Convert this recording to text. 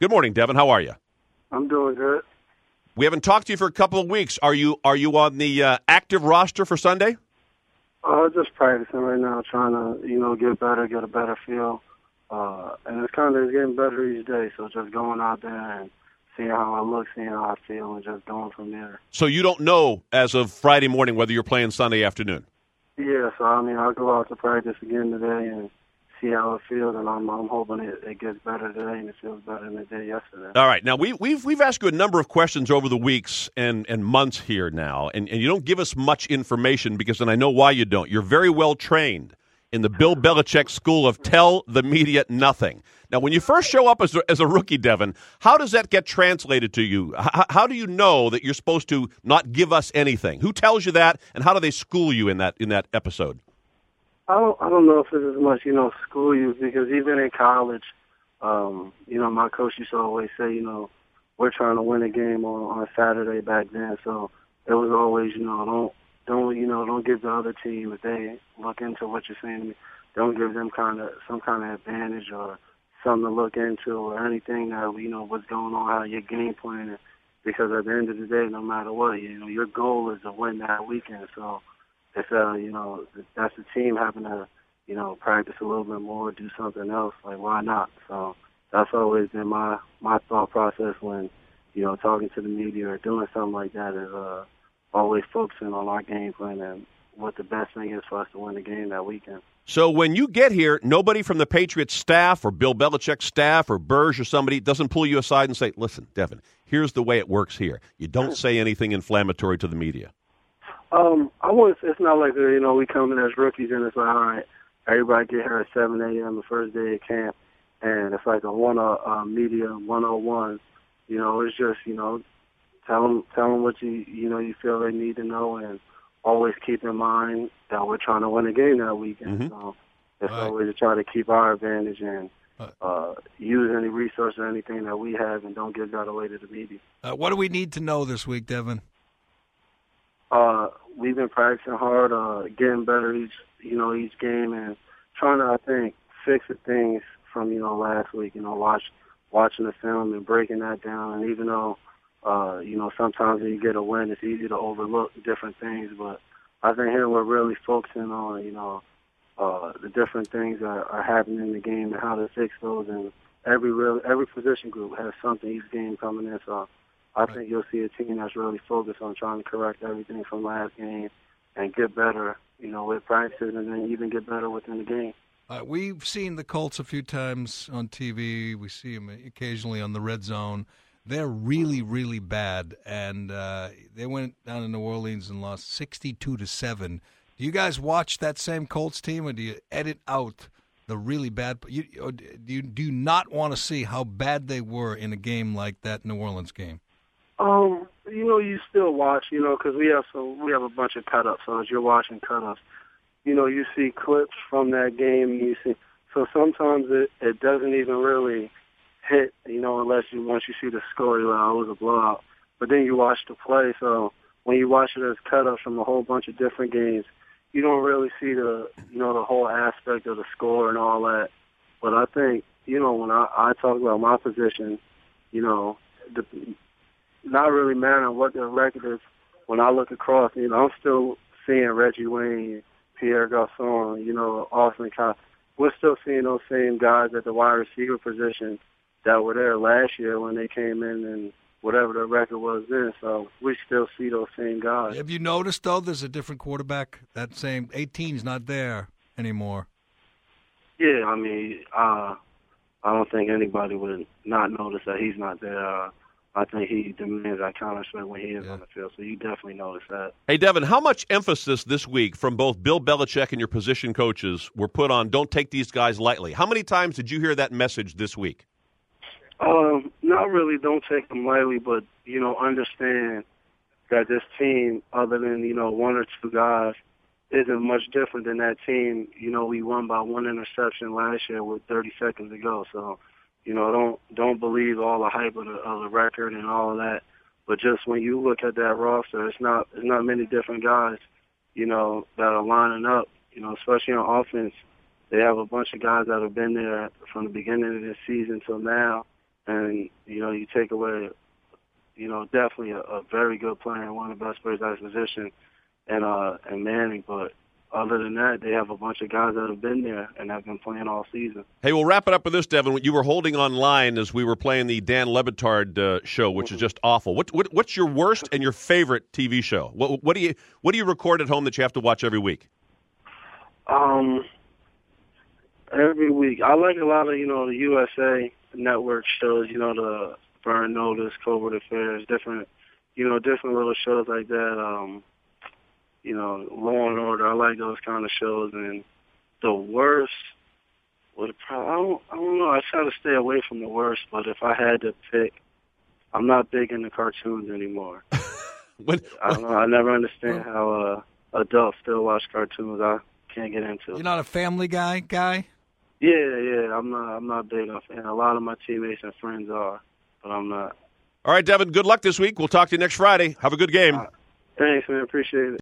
Good morning, Devin. How are you? I'm doing good. We haven't talked to you for a couple of weeks. Are you on the active roster for Sunday? Just practicing right now, trying to, get better, get a better feel. And it's getting better each day, so just going out there and seeing how I look, seeing how I feel, and just going from there. So you don't know as of Friday morning whether you're playing Sunday afternoon? Yeah, so, I'll go out to practice again today and see how it feels, and I'm hoping it gets better today and it feels better than it did yesterday. All right. Now, we've asked you a number of questions over the weeks and months here now, and you don't give us much information because, and I know why you don't. You're very well trained in the Bill Belichick school of tell the media nothing. Now, when you first show up as a rookie, Devin, how does that get translated to you? How do you know that you're supposed to not give us anything? Who tells you that, and how do they school you in that episode? I don't know if it's as much, school you, because even in college, my coach used to always say, we're trying to win a game on Saturday back then. So it was always, don't give the other team, if they look into what you're saying to me, don't give them some kind of advantage or something to look into or anything that, what's going on, how your game planning. Because at the end of the day, no matter what, your goal is to win that weekend. So if, that's the team having to, practice a little bit more, do something else, like, why not? So that's always been my thought process when, talking to the media or doing something like that is always focusing on our game plan and what the best thing is for us to win the game that weekend. So when you get here, nobody from the Patriots staff or Bill Belichick's staff or Burge or somebody doesn't pull you aside and say, listen, Devin, here's the way it works here. You don't say anything inflammatory to the media. It's not like, we come in as rookies and it's like, all right, everybody get here at 7 a.m. the first day of camp, and it's like a media 101. It's just, tell them what you feel they need to know, and always keep in mind that we're trying to win a game that weekend. Mm-hmm. So it's always to try to keep our advantage and use any resource or anything that we have, and don't give that away to the media. What do we need to know this week, Devin? We've been practicing hard, getting better each game, and trying to, I think, fix the things from, last week, watching the film and breaking that down. And even though, sometimes when you get a win, it's easy to overlook different things. But I think here we're really focusing on, the different things that are happening in the game and how to fix those. And every position group has something each game coming in. So I think you'll see a team that's really focused on trying to correct everything from last game and get better, with practices, and then even get better within the game. We've seen the Colts a few times on TV. We see them occasionally on the Red Zone. They're really, really bad, and they went down to New Orleans and lost 62-7. Do you guys watch that same Colts team, or do you edit out the really bad? Do you not want to see how bad they were in a game like that New Orleans game? You still watch, because we have a bunch of cut-ups. So as you're watching cut-ups, you see clips from that game. So sometimes it doesn't even really hit, unless once you see the score, you're like, oh, it was a blowout. But then you watch the play. So when you watch it as cut-ups from a whole bunch of different games, you don't really see the whole aspect of the score and all that. But I think, when I talk about my position, not really mattering what the record is, when I look across, I'm still seeing Reggie Wayne, Pierre Garçon, Austin Cox. We're still seeing those same guys at the wide receiver position that were there last year when they came in and whatever the record was then. So we still see those same guys. Have you noticed, though, there's a different quarterback? That same 18's not there anymore. Yeah, I don't think anybody would not notice that he's not there. I think he demands that kind of respect when he is on the field, so you definitely notice that. Hey, Devin, how much emphasis this week from both Bill Belichick and your position coaches were put on don't take these guys lightly? How many times did you hear that message this week? Not really don't take them lightly, but, understand that this team, other than, one or two guys, isn't much different than that team. We won by one interception last year with 30 seconds to go, so don't believe all the hype of the record and all of that. But just when you look at that roster, it's not many different guys, that are lining up. Especially on offense, they have a bunch of guys that have been there from the beginning of this season till now. and you take away, definitely a very good player and one of the best players at his position, and Manning. But other than that, they have a bunch of guys that have been there and have been playing all season. Hey, we'll wrap it up with this, Devin. You were holding on line as we were playing the Dan Lebitard show, which is just awful. What's your worst and your favorite TV show? What do you record at home that you have to watch every week? Every week, I like a lot of the USA Network shows. The Burn Notice, Covert Affairs, different little shows like that. Law and Order. I like those kind of shows. And the worst would probably, I don't know. I try to stay away from the worst, but if I had to pick, I'm not big into cartoons anymore. I don't know. I never understand how adults still watch cartoons. I can't get into it. You're not a Family Guy? Yeah. I'm not big on it. A lot of my teammates and friends are, but I'm not. All right, Devin, good luck this week. We'll talk to you next Friday. Have a good game. Thanks, man. Appreciate it.